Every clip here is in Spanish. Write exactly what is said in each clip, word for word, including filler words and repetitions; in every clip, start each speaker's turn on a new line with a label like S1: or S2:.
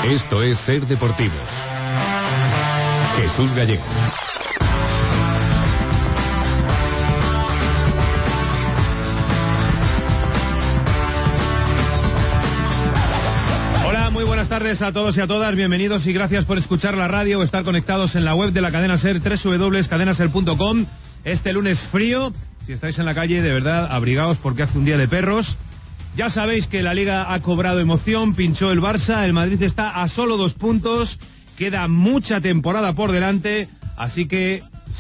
S1: Esto es Ser Deportivos. Jesús Gallego.
S2: Hola, muy buenas tardes a todos y a todas. Bienvenidos y gracias por escuchar la radio o estar conectados en la web de la cadena Ser, doble u doble u doble u punto cadena ser punto com. Este lunes frío, si estáis en la calle, de verdad, abrigaos porque hace un día de perros. Ya sabéis que la Liga ha cobrado emoción, pinchó el Barça, el Madrid está a solo dos puntos, queda mucha temporada por delante, así que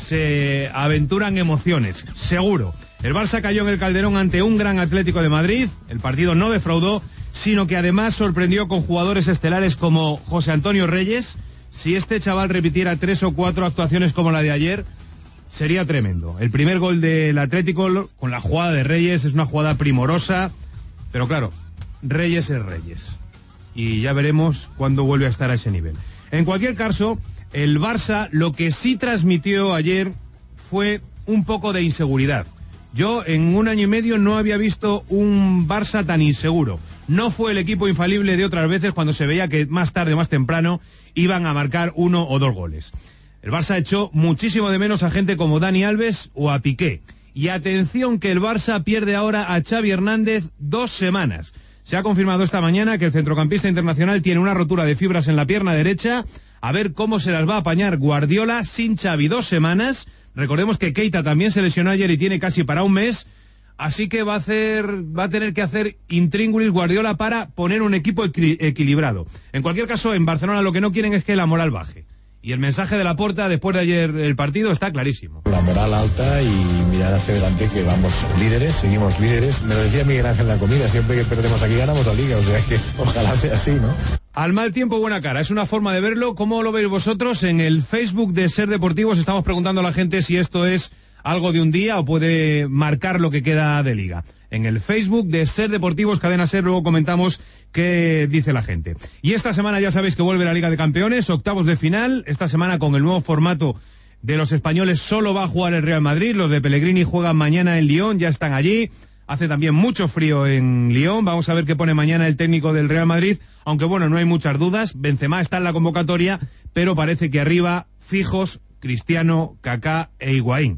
S2: se aventuran emociones, seguro. El Barça cayó en el Calderón ante un gran Atlético de Madrid, el partido no defraudó, sino que además sorprendió con jugadores estelares como José Antonio Reyes. Si este chaval repitiera tres o cuatro actuaciones como la de ayer, sería tremendo. El primer gol del Atlético con la jugada de Reyes es una jugada primorosa. Pero claro, Reyes es Reyes. Y ya veremos cuándo vuelve a estar a ese nivel. En cualquier caso, el Barça lo que sí transmitió ayer fue un poco de inseguridad. Yo en un año y medio no había visto un Barça tan inseguro. No fue el equipo infalible de otras veces cuando se veía que más tarde o más temprano iban a marcar uno o dos goles. El Barça echó muchísimo de menos a gente como Dani Alves o a Piqué. Y atención que el Barça pierde ahora a Xavi Hernández dos semanas. Se ha confirmado esta mañana que el centrocampista internacional tiene una rotura de fibras en la pierna derecha. A ver cómo se las va a apañar Guardiola sin Xavi dos semanas. Recordemos que Keita también se lesionó ayer y tiene casi para un mes. Así que va a hacer, va a tener que hacer intríngulis Guardiola para poner un equipo equi- equilibrado. En cualquier caso, en Barcelona lo que no quieren es que la moral baje. Y el mensaje de Laporta después de ayer el partido está clarísimo.
S3: La moral alta y mirar hacia adelante, que vamos líderes, seguimos líderes. Me lo decía Miguel Ángel en la comida, siempre que perdemos aquí ganamos la liga, o sea que ojalá sea así, ¿no?
S2: Al mal tiempo, buena cara, es una forma de verlo. ¿Cómo lo veis vosotros? En el Facebook de Ser Deportivos estamos preguntando a la gente si esto es algo de un día o puede marcar lo que queda de liga. En el Facebook de Ser Deportivos, Cadena Ser, luego comentamos qué dice la gente. Y esta semana ya sabéis que vuelve la Liga de Campeones, octavos de final. Esta semana con el nuevo formato de los españoles solo va a jugar el Real Madrid. Los de Pellegrini juegan mañana en Lyon, ya están allí. Hace también mucho frío en Lyon. Vamos a ver qué pone mañana el técnico del Real Madrid. Aunque bueno, no hay muchas dudas. Benzema está en la convocatoria, pero parece que arriba fijos Cristiano, Kaká e Higuaín.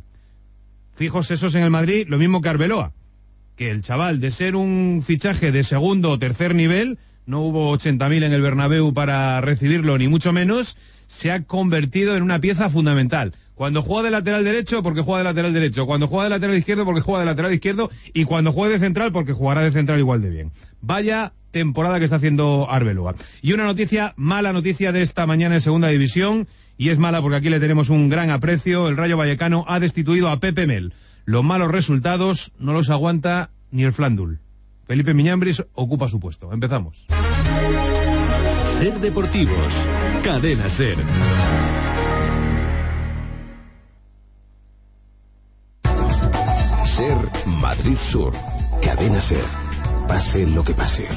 S2: Fijos esos en el Madrid, lo mismo que Arbeloa. Que el chaval, de ser un fichaje de segundo o tercer nivel, no hubo ochenta mil en el Bernabéu para recibirlo, ni mucho menos, se ha convertido en una pieza fundamental. Cuando juega de lateral derecho, porque juega de lateral derecho. Cuando juega de lateral izquierdo, porque juega de lateral izquierdo. Y cuando juega de central, porque jugará de central igual de bien. Vaya temporada que está haciendo Arbeloa. Y una noticia, mala noticia de esta mañana en Segunda División, y es mala porque aquí le tenemos un gran aprecio. El Rayo Vallecano ha destituido a Pepe Mel. Los malos resultados no los aguanta ni el Flandul. Felipe Miñambris ocupa su puesto. Empezamos.
S1: Ser Deportivos. Cadena Ser. Ser Madrid Sur. Cadena Ser. Pase lo que pase.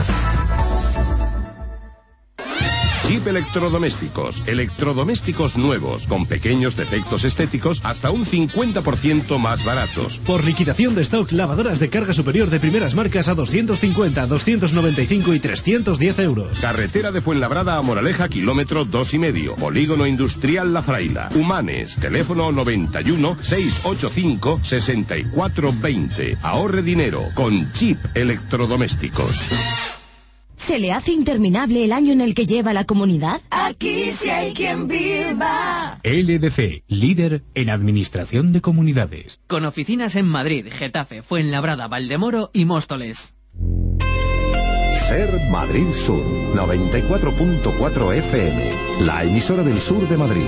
S1: Jeep Electrodomésticos. Electrodomésticos nuevos, con pequeños defectos estéticos, hasta un cincuenta por ciento más baratos.
S4: Por liquidación de stock, lavadoras de carga superior de primeras marcas a doscientos cincuenta, doscientos noventa y cinco y trescientos diez euros.
S1: Carretera de Fuenlabrada a Moraleja, kilómetro dos y medio. Polígono Industrial La Fraila. Humanes. Teléfono noventa y uno, seiscientos ochenta y cinco, sesenta y cuatro veinte. Ahorre dinero con Jeep Electrodomésticos.
S5: ¿Se le hace interminable el año en el que lleva la comunidad?
S6: Aquí sí hay quien viva.
S7: L D C, líder en administración de comunidades.
S8: Con oficinas en Madrid, Getafe, Fuenlabrada, Valdemoro y Móstoles.
S9: Ser Madrid Sur, noventa y cuatro punto cuatro F M, la emisora del sur de Madrid.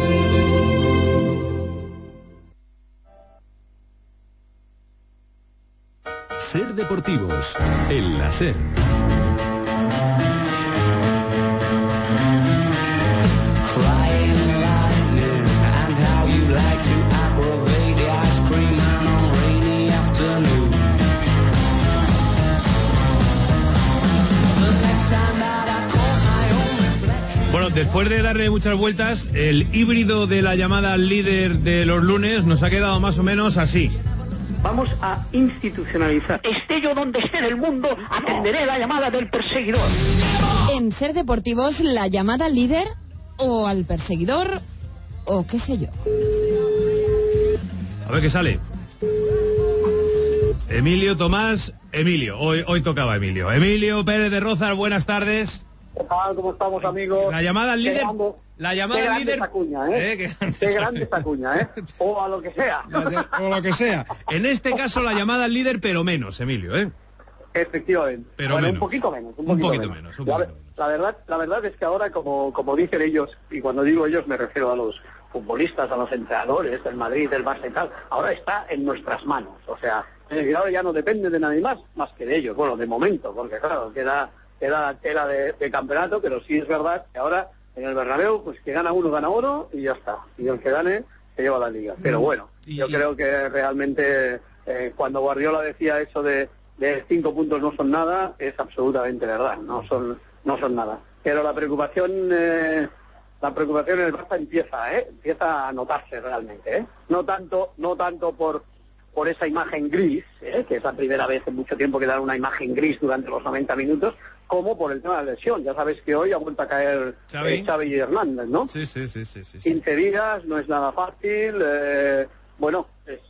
S1: Ser Deportivos, en la Ser.
S2: Bueno, después de darle muchas vueltas, el híbrido de la llamada líder de los lunes nos ha quedado más o menos así.
S10: Vamos a institucionalizar. Esté yo donde esté en el mundo, atenderé la llamada del perseguidor.
S5: En Ser Deportivos, la llamada al líder o al perseguidor o qué sé yo.
S2: A ver qué sale. Emilio, Tomás, Emilio. Hoy hoy tocaba Emilio. Emilio Pérez de Rozas, buenas tardes.
S10: ¿Qué tal? ¿Cómo estamos, amigos?
S2: La llamada al líder...
S10: Grande,
S2: la llamada al líder...
S10: Esta cuña, ¿eh?
S2: ¿Eh? Qué grande,
S10: qué grande esta cuña, ¿eh? O a lo que sea.
S2: O lo que sea. En este caso, la llamada al líder, pero menos, Emilio, ¿eh?
S10: Efectivamente.
S2: Pero
S10: bueno,
S2: menos.
S10: un poquito menos. Un
S2: un
S10: poquito,
S2: poquito
S10: menos.
S2: menos. Un
S10: la,
S2: poquito menos.
S10: La, verdad, la verdad es que ahora, como, como dicen ellos, y cuando digo ellos me refiero a los futbolistas, a los entrenadores del Madrid, del Barça y tal, ahora está en nuestras manos. O sea, eh, ahora ya no depende de nadie más, más que de ellos. Bueno, de momento, porque claro, queda... Era tela de, de campeonato, pero sí es verdad que ahora en el Bernabéu, pues que gana uno, gana oro y ya está. Y el que gane se lleva la liga. Pero bueno, yo creo que realmente eh, cuando Guardiola decía eso de, de cinco puntos no son nada, es absolutamente verdad, no son no son nada. Pero la preocupación eh, la preocupación en el Barça empieza, ¿eh? empieza a notarse realmente, ¿eh? No tanto no tanto por por esa imagen gris, ¿eh? que es la primera vez en mucho tiempo que dan una imagen gris durante los noventa minutos, como por el tema de la lesión. Ya sabes que hoy ha vuelto a caer Xavi, eh, Xavi Hernández, ¿no?
S2: Sí, sí, sí, sí, sí.
S10: quince días, no es nada fácil, eh, bueno,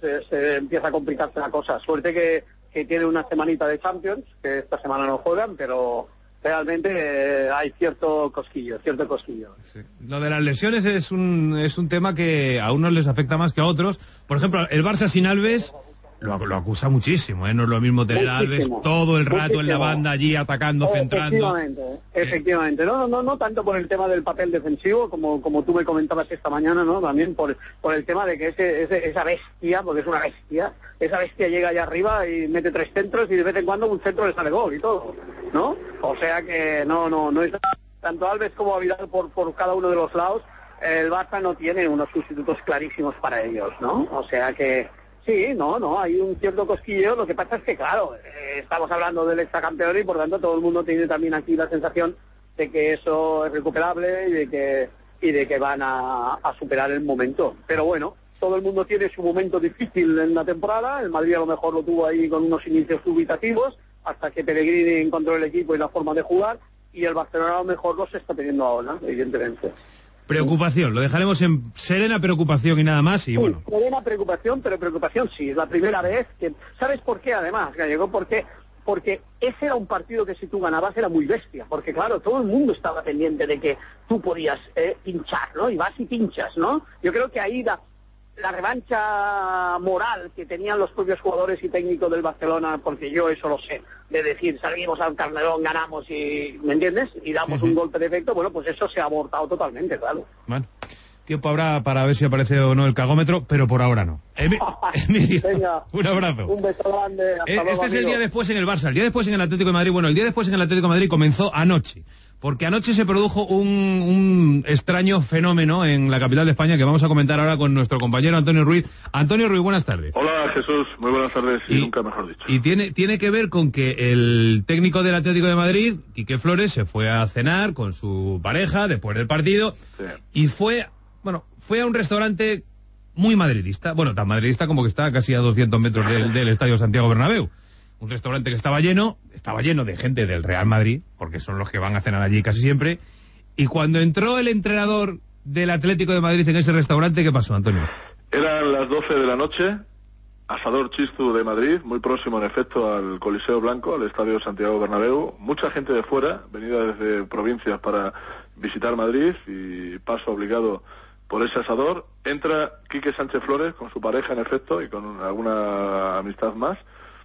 S10: se empieza a complicarse la cosa. Suerte que, que tiene una semanita de Champions, que esta semana no juegan, pero realmente eh, hay cierto cosquillo, cierto cosquillo.
S2: Sí. Lo de las lesiones es un es un tema que a unos les afecta más que a otros. Por ejemplo, el Barça sin Alves lo, lo acusa muchísimo, ¿eh? No es lo mismo tener a Alves todo el rato muchísimo. En la banda allí atacando, centrando.
S10: Efectivamente, efectivamente. No, no, no, no tanto por el tema del papel defensivo, como como tú me comentabas esta mañana, ¿no? También por por el tema de que ese, ese esa bestia, porque es una bestia, esa bestia llega allá arriba y mete tres centros y de vez en cuando un centro le sale gol y todo, ¿no? O sea que no, no, no es tanto Alves como a Vidal por por cada uno de los lados. El Barça no tiene unos sustitutos clarísimos para ellos, ¿no? O sea que sí, no, no, hay un cierto cosquillo. Lo que pasa es que, claro, eh, estamos hablando del exacampeón y por tanto todo el mundo tiene también aquí la sensación de que eso es recuperable y de que y de que van a, a superar el momento. Pero bueno, todo el mundo tiene su momento difícil en la temporada. El Madrid a lo mejor lo tuvo ahí con unos inicios dubitativos hasta que Pellegrini encontró el equipo y la forma de jugar, y el Barcelona a lo mejor los está teniendo ahora, evidentemente.
S2: Preocupación, lo dejaremos en serena preocupación y nada más, y
S10: sí,
S2: bueno.
S10: Serena preocupación, pero preocupación sí, es la primera vez que... ¿Sabes por qué además, Gallego? Porque, porque ese era un partido que si tú ganabas era muy bestia, porque claro, todo el mundo estaba pendiente de que tú podías eh, pinchar, ¿no? Y vas y pinchas, ¿no? Yo creo que ahí da... la revancha moral que tenían los propios jugadores y técnicos del Barcelona, porque yo eso lo sé, de decir, salimos al Carnerón, ganamos y, ¿me entiendes? Y damos uh-huh. un golpe de efecto, bueno, pues eso se ha abortado totalmente, claro.
S2: Bueno, tiempo habrá para ver si aparece o no el cagómetro, pero por ahora no. Emi- Emilio,
S10: venga,
S2: un abrazo.
S10: Un beso grande, hasta
S2: eh,
S10: luego,
S2: Este es
S10: amigo.
S2: el día después en el Barça, el día después en el Atlético de Madrid. Bueno, el día después en el Atlético de Madrid comenzó anoche. Porque anoche se produjo un, un extraño fenómeno en la capital de España que vamos a comentar ahora con nuestro compañero Antonio Ruiz. Antonio Ruiz, buenas tardes.
S11: Hola Jesús, muy buenas tardes y, y nunca mejor dicho.
S2: Y tiene, tiene que ver con que el técnico del Atlético de Madrid, Quique Flores, se fue a cenar con su pareja después del partido sí. y fue, bueno, fue a un restaurante muy madridista, bueno, tan madridista como que está casi a doscientos metros del, del Estadio Santiago Bernabéu. Un restaurante que estaba lleno, estaba lleno de gente del Real Madrid, porque son los que van a cenar allí casi siempre, y cuando entró el entrenador del Atlético de Madrid en ese restaurante, ¿qué pasó, Antonio?
S11: Eran las doce de la noche, Asador Chistu de Madrid, muy próximo en efecto al Coliseo Blanco, al Estadio Santiago Bernabéu, mucha gente de fuera, venida desde provincias para visitar Madrid, y paso obligado por ese asador. Entra Quique Sánchez Flores con su pareja en efecto, y con alguna amistad más,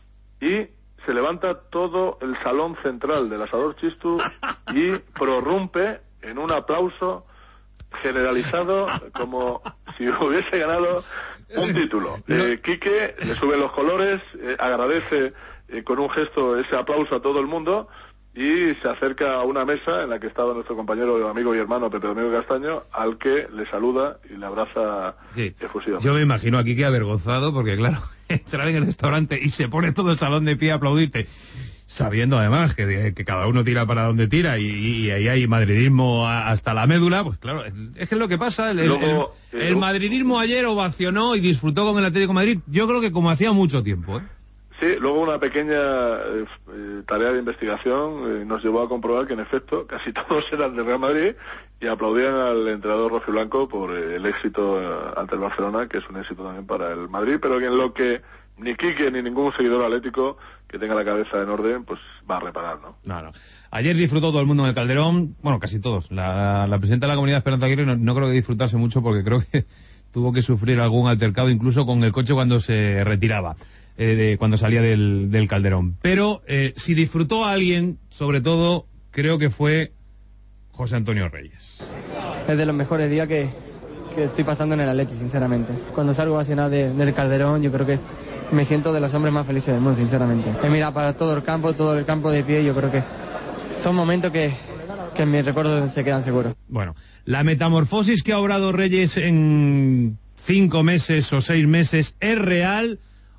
S11: y se levanta todo el salón central del Asador Chistu y prorrumpe en un aplauso generalizado como si hubiese ganado un título. Eh, Quique le sube los colores, eh, agradece eh, con un gesto ese aplauso a todo el mundo y se acerca a una mesa en la que estaba nuestro compañero, amigo y hermano Pepe Domingo Castaño, al que le saluda y le abraza
S2: sí.
S11: efusivamente.
S2: Yo me imagino a Quique avergonzado porque claro, entrar en el restaurante y se pone todo el salón de pie a aplaudirte, sabiendo además que, que cada uno tira para donde tira y, y ahí hay madridismo hasta la médula, pues claro, es que es lo que pasa. El, Luego, el, el, el madridismo ayer ovacionó y disfrutó con el Atlético de Madrid, yo creo que como hacía mucho tiempo, ¿eh?
S11: Sí, luego una pequeña eh, tarea de investigación eh, nos llevó a comprobar que en efecto casi todos eran del Real Madrid y aplaudían al entrenador rojiblanco por eh, el éxito eh, ante el Barcelona, que es un éxito también para el Madrid, pero en lo que ni Quique ni ningún seguidor atlético que tenga la cabeza en orden, pues va a reparar, ¿no?
S2: No, no. Ayer disfrutó todo el mundo en el Calderón, bueno, casi todos. La, la presidenta de la comunidad, Esperanza Aguirre, no, no creo que disfrutase mucho porque creo que tuvo que sufrir algún altercado incluso con el coche cuando se retiraba, eh, de, cuando salía del, del Calderón. Pero eh, si disfrutó a alguien, sobre todo, creo que fue José Antonio Reyes.
S12: Es de los mejores días que, que estoy pasando en el Atleti, sinceramente. Cuando salgo vacionado de, del Calderón, yo creo que me siento de los hombres más felices del mundo, sinceramente. He mirado para todo el campo, todo el campo de pie, yo creo que son momentos que, que en mis recuerdos se quedan seguros.
S2: Bueno, la metamorfosis que ha obrado Reyes en cinco meses o seis meses, ¿es real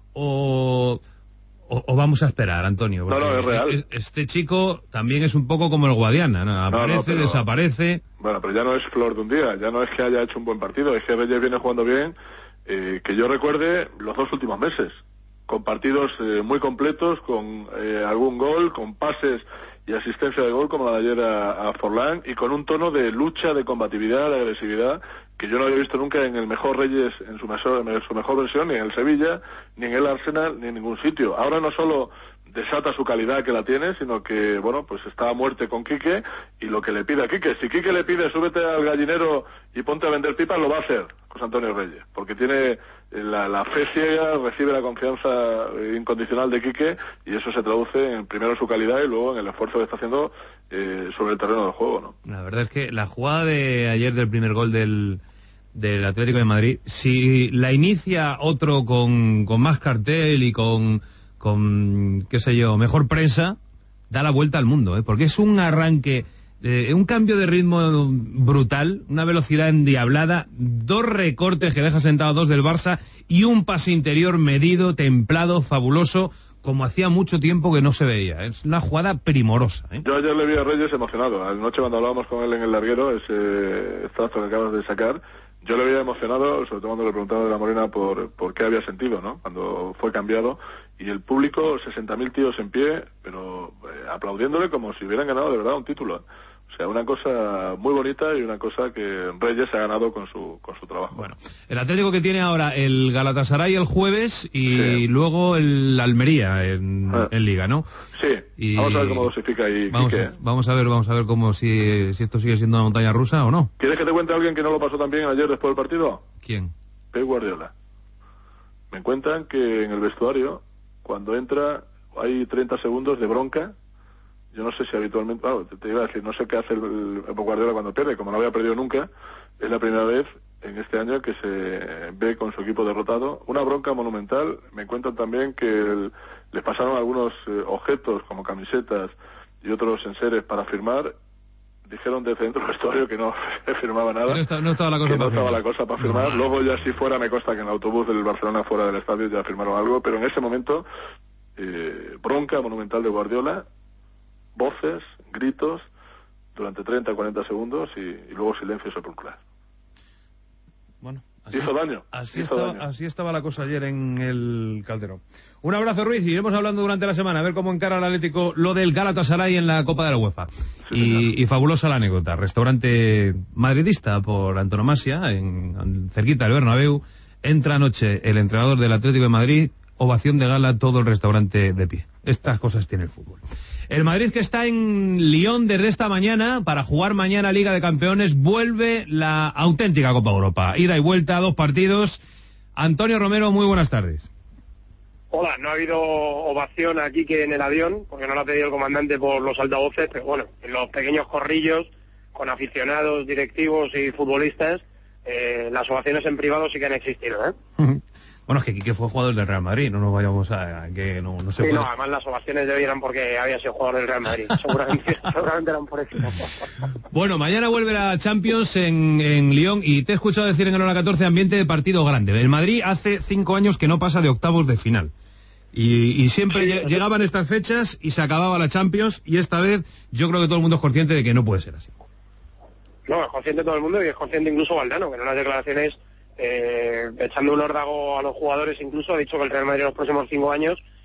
S2: o, o, o vamos a esperar, Antonio?
S11: No, no, es real.
S2: Este chico también es un poco como el Guadiana, ¿no? Aparece, no, no, pero, desaparece.
S11: Bueno, pero ya no es flor de un día, ya no es que haya hecho un buen partido, es que Reyes viene jugando bien. Eh, que yo recuerde los dos últimos meses, con partidos eh, muy completos, con eh, algún gol, con pases y asistencia de gol como la de ayer a, a Forlán, y con un tono de lucha, de combatividad, de agresividad, que yo no había visto nunca en el mejor Reyes, en su mejor, en su mejor versión, ni en el Sevilla, ni en el Arsenal, ni en ningún sitio. Ahora no solo desata su calidad, que la tiene, sino que, bueno, pues está a muerte con Quique y lo que le pide a Quique. Si Quique le pide súbete al gallinero y ponte a vender pipas, lo va a hacer José Antonio Reyes, porque tiene la, la fe ciega, recibe la confianza incondicional de Quique, y eso se traduce en primero su calidad y luego en el esfuerzo que está haciendo eh, sobre el terreno del juego, ¿no?
S2: La verdad es que la jugada de ayer del primer gol del del Atlético de Madrid, si la inicia otro con, con más cartel y con con, qué sé yo, mejor prensa, da la vuelta al mundo, ¿eh? Porque es un arranque, eh, un cambio de ritmo brutal, una velocidad endiablada, dos recortes que deja sentados dos del Barça y un pase interior medido, templado, fabuloso, como hacía mucho tiempo que no se veía. Es una jugada primorosa, ¿eh?
S11: Yo ayer le vi a Reyes emocionado. Anoche cuando hablábamos con él en el larguero, ese extracto que acabas de sacar, yo le había emocionado, sobre todo cuando le preguntaba de la Morena por, por qué había sentido, ¿no? Cuando fue cambiado, y el público, sesenta mil tíos en pie, pero eh, aplaudiéndole como si hubieran ganado de verdad un título. O sea, una cosa muy bonita y una cosa que Reyes ha ganado con su con su trabajo.
S2: Bueno, el Atlético que tiene ahora el Galatasaray el jueves y sí. luego el Almería en, ah. en Liga, ¿no?
S11: Sí, y vamos a ver cómo dosifica ahí
S2: vamos,
S11: Quique.
S2: Vamos a ver, vamos a ver cómo si, si esto sigue siendo una montaña rusa o no.
S11: ¿Quieres que te cuente a alguien que no lo pasó tan bien ayer después del partido?
S2: ¿Quién?
S11: Pep Guardiola. Me cuentan que en el vestuario, cuando entra, hay treinta segundos de bronca. Yo no sé si habitualmente, claro, te, te iba a decir, no sé qué hace el, el, el Guardiola cuando pierde, como no había perdido nunca, es la primera vez en este año que se ve con su equipo derrotado. Una bronca monumental. Me cuentan también que el, les pasaron algunos eh, objetos como camisetas y otros enseres para firmar. Dijeron desde dentro del vestuario que no firmaba nada,
S2: no, está, no estaba la cosa
S11: que
S2: para
S11: no estaba
S2: firmar.
S11: la cosa para firmar. No. Luego ya si fuera, me consta que en el autobús del Barcelona fuera del estadio ya firmaron algo, pero en ese momento eh, bronca monumental de Guardiola, voces, gritos durante treinta a cuarenta segundos y, y luego silencio sepulcral.
S2: Bueno, así,
S11: hizo daño,
S2: así,
S11: hizo
S2: estaba,
S11: daño.
S2: así estaba la cosa ayer en el Calderón. Un abrazo, Ruiz, y iremos hablando durante la semana a ver cómo encara el Atlético lo del Galatasaray en la Copa de la UEFA. Sí, y, y fabulosa la anécdota. Restaurante madridista por antonomasia, en, en cerquita del Bernabéu. Entra anoche el entrenador del Atlético de Madrid, ovación de gala, todo el restaurante de pie. Estas cosas tiene el fútbol. El Madrid, que está en Lyon desde esta mañana para jugar mañana Liga de Campeones, vuelve la auténtica Copa Europa. Ida y vuelta, dos partidos. Antonio Romero, muy buenas tardes.
S13: Hola, no ha habido ovación aquí que en el avión, porque no lo ha pedido el comandante por los altavoces, pero bueno, en los pequeños corrillos, con aficionados, directivos y futbolistas, eh, las ovaciones en privado sí que han existido, ¿eh?
S2: Bueno, es que Quique fue jugador del Real Madrid, no nos vayamos a, a que no, no se
S13: sí,
S2: puede...
S13: no, además las ovaciones debieran porque había sido jugador del Real Madrid, seguramente, seguramente eran por eso.
S2: Bueno, mañana vuelve la Champions en, en Lyon y te he escuchado decir en el hora catorce ambiente de partido grande. El Madrid hace cinco años que no pasa de octavos de final. Y, y siempre sí, llegaban estas fechas y se acababa la Champions, y esta vez yo creo que todo el mundo es consciente de que no puede ser así.
S13: No, es consciente todo el mundo y es consciente incluso Valdano, que en unas declaraciones, eh, echando un órdago a los jugadores incluso, ha dicho que el Real Madrid en los próximos cinco años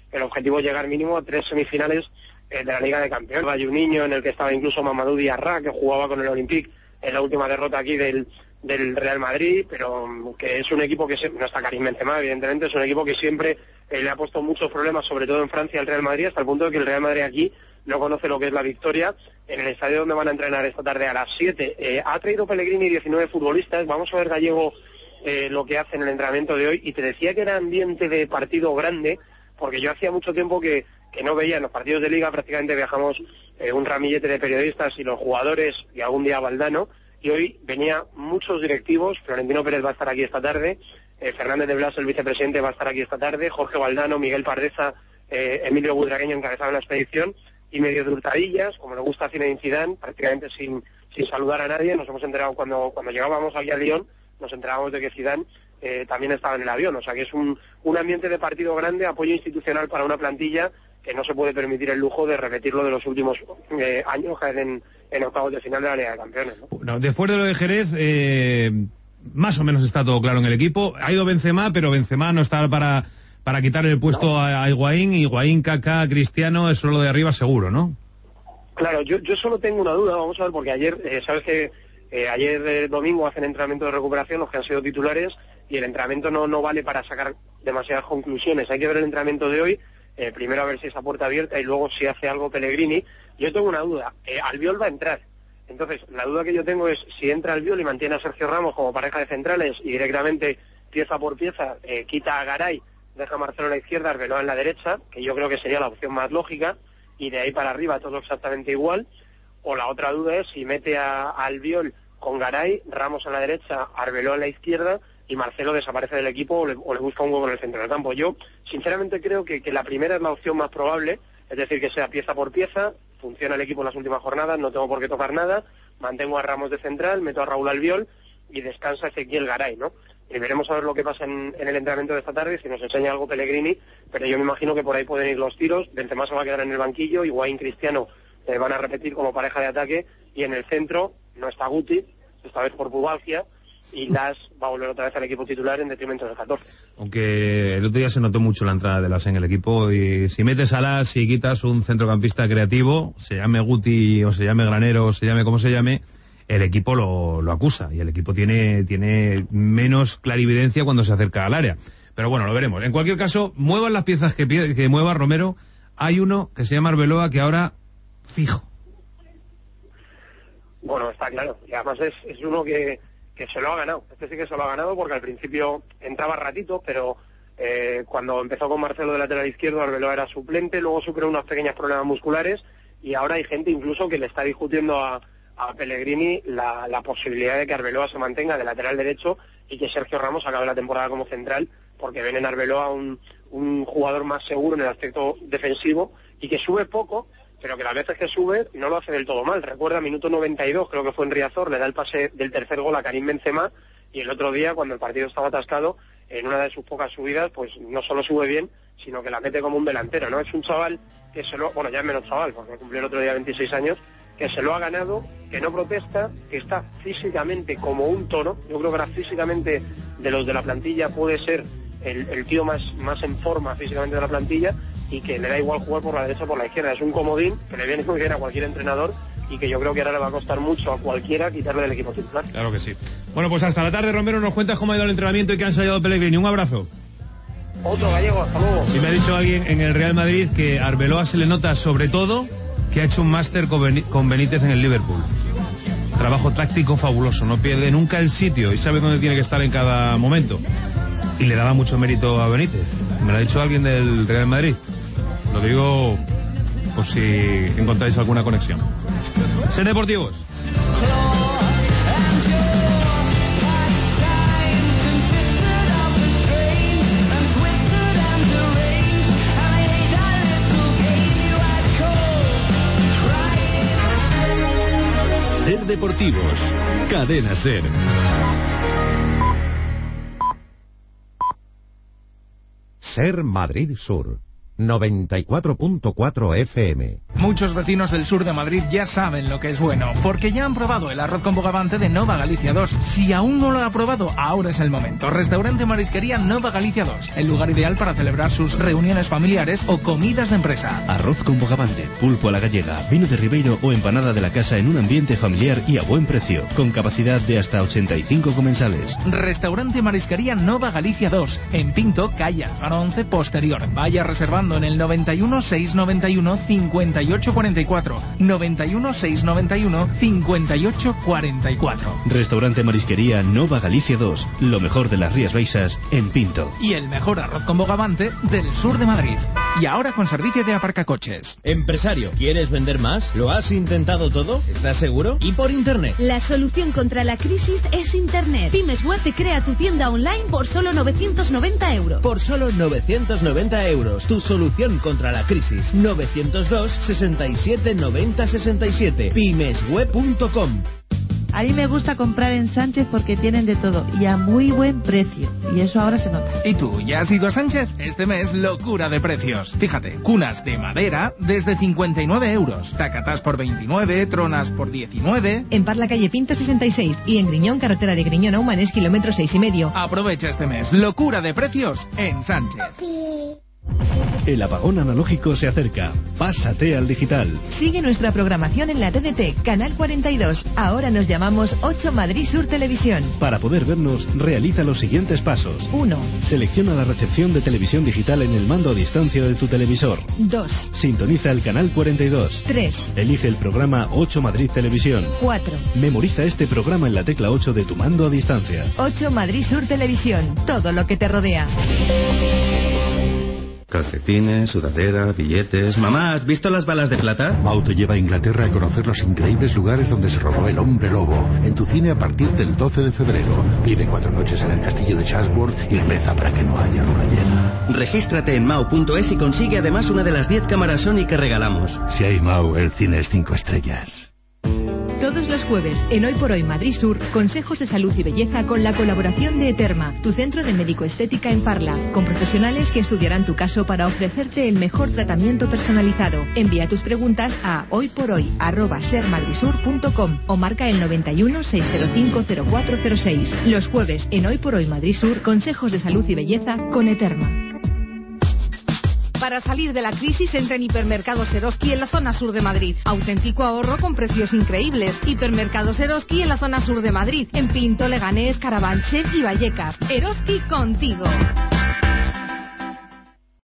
S13: el objetivo es llegar mínimo a tres semifinales eh, de la Liga de Campeones. Hay un niño en el que estaba incluso Mamadou Diarra, que jugaba con el Olympique en la última derrota aquí del, del Real Madrid, pero que es un equipo que se, no está Karim Benzema, evidentemente, es un equipo que siempre eh, le ha puesto muchos problemas, sobre todo en Francia, al Real Madrid, hasta el punto de que el Real Madrid aquí no conoce lo que es la victoria. En el estadio donde van a entrenar esta tarde a las siete, eh, ha traído Pellegrini diecinueve futbolistas. Vamos a ver, Gallego, eh, lo que hace en el entrenamiento de hoy. Y te decía que era ambiente de partido grande, porque yo hacía mucho tiempo que, que no veía en los partidos de Liga. Prácticamente viajamos eh, un ramillete de periodistas y los jugadores, y algún día Valdano, y hoy venía muchos directivos. Florentino Pérez va a estar aquí esta tarde, eh, Fernández de Blas, el vicepresidente, va a estar aquí esta tarde, Jorge Valdano, Miguel Pardeza, eh, Emilio Butragueño encabezaban la expedición, y medio de hurtadillas, como le gusta a Zinedine Zidane, prácticamente sin, sin saludar a nadie. Nos hemos enterado cuando, cuando llegábamos aquí a Lyon, nos enterábamos de que Zidane eh, también estaba en el avión. O sea que es un, un ambiente de partido grande, apoyo institucional para una plantilla que no se puede permitir el lujo de repetirlo de los últimos eh, años, caer en, en octavos de final de la Liga de Campeones, ¿no?
S2: Bueno, después de lo de Jerez, eh, más o menos está todo claro en el equipo. Ha ido Benzema, pero Benzema no está para... para quitar el puesto no. a Higuaín, Higuaín, Kaká, Cristiano, eso lo de arriba seguro, ¿no?
S13: Claro, yo, yo solo tengo una duda, vamos a ver, porque ayer, eh, sabes que eh, ayer eh, domingo hacen entrenamiento de recuperación los que han sido titulares, y el entrenamiento no, no vale para sacar demasiadas conclusiones. Hay que ver el entrenamiento de hoy, eh, primero a ver si esa puerta abierta y luego si hace algo Pellegrini. Yo tengo una duda, eh, Albiol va a entrar. Entonces, la duda que yo tengo es si entra Albiol y mantiene a Sergio Ramos como pareja de centrales y directamente, pieza por pieza, eh, quita a Garay, deja a Marcelo a la izquierda, Arbeloa en la derecha, que yo creo que sería la opción más lógica, y de ahí para arriba todo exactamente igual. O la otra duda es si mete a, a Albiol con Garay, Ramos en la derecha, Arbeloa en la izquierda, y Marcelo desaparece del equipo o le, o le busca un hueco en el centro del campo. Yo sinceramente creo que, que la primera es la opción más probable, es decir, que sea pieza por pieza, funciona el equipo en las últimas jornadas, no tengo por qué tocar nada, mantengo a Ramos de central, meto a Raúl Albiol y descansa Ezequiel Garay, ¿no? Y veremos a ver lo que pasa en, en el entrenamiento de esta tarde, si nos enseña algo Pellegrini, pero yo me imagino que por ahí pueden ir los tiros. Benzema se va a quedar en el banquillo, Higuaín, Cristiano eh, van a repetir como pareja de ataque, y en el centro no está Guti, esta vez por pubalgia, y Las va a volver otra vez al equipo titular en detrimento del catorce.
S2: Aunque el otro día se notó mucho la entrada de Las en el equipo, y si metes a Las y quitas un centrocampista creativo, se llame Guti o se llame Granero o se llame como se llame, el equipo lo, lo acusa, y el equipo tiene, tiene menos clarividencia cuando se acerca al área. Pero bueno, lo veremos. En cualquier caso, muevan las piezas que, que mueva Romero. Hay uno que se llama Arbeloa que ahora fijo.
S13: Bueno, está claro. Y además es, es uno que, que se lo ha ganado. Este sí que se lo ha ganado, porque al principio entraba ratito, pero eh, cuando empezó con Marcelo de lateral izquierdo, Arbeloa era suplente, luego superó unos pequeños problemas musculares, y ahora hay gente incluso que le está discutiendo a a Pellegrini la, la posibilidad de que Arbeloa se mantenga de lateral derecho y que Sergio Ramos acabe la temporada como central, porque ven en Arbeloa un, un jugador más seguro en el aspecto defensivo y que sube poco, pero que las veces que sube no lo hace del todo mal. Recuerda, minuto noventa y dos, creo que fue en Riazor, le da el pase del tercer gol a Karim Benzema, y el otro día, cuando el partido estaba atascado, en una de sus pocas subidas, pues no solo sube bien, sino que la mete como un delantero, ¿no? Es un chaval que se lo... Bueno, ya es menos chaval, porque cumplió el otro día veintiséis años, que se lo ha ganado, que no protesta, que está físicamente como un toro. Yo creo que ahora físicamente de los de la plantilla puede ser el, el tío más, más en forma físicamente de la plantilla, y que le da igual jugar por la derecha o por la izquierda. Es un comodín que le viene muy bien a cualquier entrenador, y que yo creo que ahora le va a costar mucho a cualquiera quitarle del equipo titular.
S2: Claro que sí. Bueno, pues hasta la tarde, Romero, nos cuentas cómo ha ido el entrenamiento y qué ha ensayado Pellegrini. Un abrazo.
S13: Otro, Gallego, hasta luego.
S2: Y me ha dicho alguien en el Real Madrid que a Arbeloa se le nota sobre todo que ha hecho un máster con Benítez en el Liverpool. Trabajo táctico fabuloso, no pierde nunca el sitio y sabe dónde tiene que estar en cada momento. Y le daba mucho mérito a Benítez. Me lo ha dicho alguien del Real Madrid. Lo digo por si encontráis alguna conexión. Ser Deportivos.
S14: Ser Deportivos, Cadena Ser.
S9: Ser Madrid Sur, noventa y cuatro punto cuatro F M.
S15: Muchos vecinos del sur de Madrid ya saben lo que es bueno, porque ya han probado el arroz con bogavante de Nova Galicia dos. Si aún no lo ha probado, ahora es el momento. Restaurante Marisquería Nova Galicia dos, el lugar ideal para celebrar sus reuniones familiares o comidas de empresa.
S16: Arroz con bogavante, pulpo a la gallega, vino de Ribeiro o empanada de la casa en un ambiente familiar y a buen precio, con capacidad de hasta ochenta y cinco comensales.
S15: Restaurante Marisquería Nova Galicia dos, en Pinto, calle Alfaro once posterior. Vaya reservando en el noventa y uno, seiscientos noventa y uno, cincuenta y ocho cuarenta y cuatro. noventa y uno, seiscientos noventa y uno, cincuenta y ocho cuarenta y cuatro.
S16: Restaurante Marisquería Nova Galicia dos, lo mejor de las Rías Baixas en Pinto.
S15: Y el mejor arroz con bogavante del sur de Madrid. Y ahora con servicio de aparcacoches.
S17: Empresario, ¿quieres vender más? ¿Lo has intentado todo? ¿Estás seguro? ¿Y por internet?
S18: La solución contra la crisis es internet. Pymes Web te crea tu tienda online por solo novecientos noventa euros.
S17: Por solo novecientos noventa euros. Tu solución contra la crisis. novecientos dos, sesenta y siete, noventa, sesenta y siete. pymes web punto com.
S19: A mí me gusta comprar en Sánchez porque tienen de todo y a muy buen precio. Y eso ahora se nota.
S15: ¿Y tú, ya has ido a Sánchez? Este mes, locura de precios. Fíjate, cunas de madera desde cincuenta y nueve euros. Tacatás por veintinueve, tronas por diecinueve.
S20: En Parla, calle Pinto sesenta y seis. Y en Griñón, carretera de Griñón a Humanes, kilómetro seis y medio.
S15: Aprovecha este mes. Locura de precios en Sánchez.
S4: El apagón analógico se acerca. Pásate al digital.
S20: Sigue nuestra programación en la T D T, Canal cuarenta y dos. Ahora nos llamamos ocho Madrid Sur Televisión.
S4: Para poder vernos, realiza los siguientes pasos.
S20: uno.
S4: Selecciona la recepción de televisión digital en el mando a distancia de tu televisor.
S20: dos.
S4: Sintoniza el Canal cuarenta y dos.
S20: tres.
S4: Elige el programa ocho Madrid Televisión.
S20: cuatro.
S4: Memoriza este programa en la tecla ocho de tu mando a distancia.
S20: ocho Madrid Sur Televisión. Todo lo que te rodea.
S21: Calcetines, sudadera, billetes... Mamá, ¿has visto las balas de plata?
S22: Mau te lleva a Inglaterra a conocer los increíbles lugares donde se rodó El Hombre Lobo. En tu cine a partir del doce de febrero. Vive cuatro noches en el castillo de Chatsworth y reza para que no haya luna llena.
S21: Regístrate en mau punto es y consigue además una de las diez cámaras Sony que regalamos.
S22: Si hay Mau, el cine es cinco estrellas.
S20: Todos los jueves, en Hoy por Hoy Madrid Sur, consejos de salud y belleza con la colaboración de Eterma, tu centro de médico-estética en Parla, con profesionales que estudiarán tu caso para ofrecerte el mejor tratamiento personalizado. Envía tus preguntas a hoyporhoy arroba sermadrisur punto com o marca el noventa y uno, seiscientos cinco, cero cuatro cero seis. Los jueves, en Hoy por Hoy Madrid Sur, consejos de salud y belleza con Eterma.
S23: Para salir de la crisis, entra en Hipermercados Eroski en la zona sur de Madrid. Auténtico ahorro con precios increíbles. Hipermercados Eroski en la zona sur de Madrid. En Pinto, Leganés, Carabanchel y Vallecas. Eroski contigo.